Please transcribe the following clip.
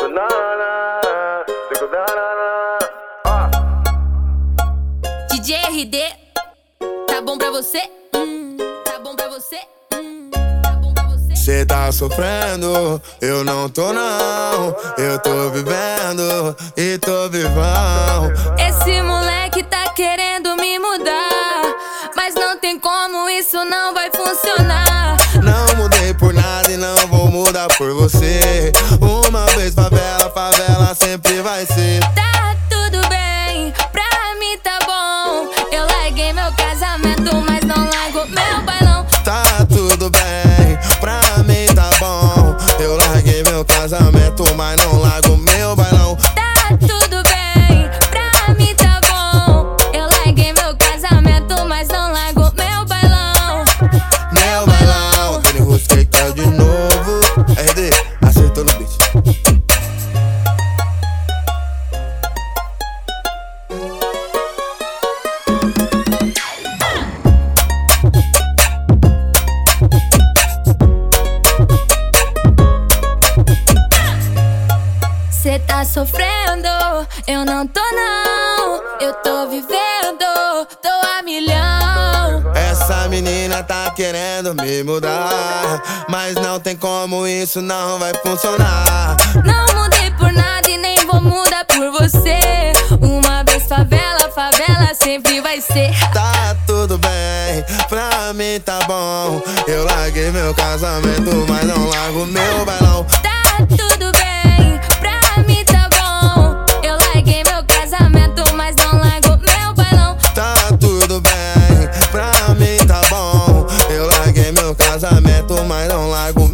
DJ RD, tá bom pra você? Tá bom pra você? Tá bom pra você? Cê tá sofrendo, eu não tô não. Eu tô vivendo e tô vivão. Esse moleque tá querendo me mudar, mas não tem como, isso não vai funcionar. Não mudei por nada e não vou mudar por você. Uma vez favela, favela sempre vai ser. Tá tudo bem, pra mim tá bom. Eu larguei meu casamento, mas não largo meu bailão. Tá tudo bem, pra mim tá bom. Eu larguei meu casamento, mas não largo meu bailão. Tá tudo bem, pra mim tá bom. Eu larguei meu casamento, mas não largo meu bailão. Meu bailão, Tony Rusquei caiu de novo. RD, acertou no beat. Cê tá sofrendo, eu não tô não. Eu tô vivendo, tô a milhão. Essa menina tá querendo me mudar, mas não tem como, isso não vai funcionar. Não mudei por nada e nem vou mudar por você. Uma vez favela, favela sempre vai ser. Tá tudo bem, pra mim tá bom. Eu larguei meu casamento, mas não largo meu bailão. Tá tudo bem, pra mim tá bom. Eu larguei meu casamento, mas não largo meu bailão. Tá tudo bem, pra mim tá bom. Eu larguei meu casamento, mas não largo